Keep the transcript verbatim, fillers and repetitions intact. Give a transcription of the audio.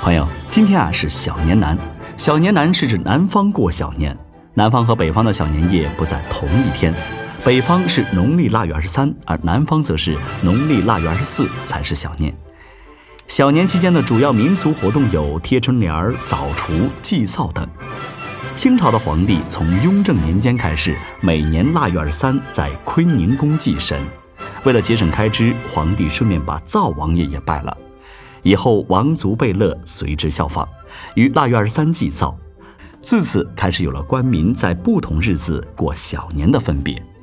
朋友，今天啊是小年南。小年南是指南方过小年，南方和北方的小年夜不在同一天，北方是农历腊月二十三，而南方则是农历腊月二十四才是小年。小年期间的主要民俗活动有贴春联、扫除、祭灶等。清朝的皇帝从雍正年间开始，每年腊月二十三在坤宁宫祭神。为了节省开支，皇帝顺便把灶王爷也拜了。以后王族贝勒随之效仿，于腊月二十三祭灶。自此开始有了官民在不同日子过小年的分别。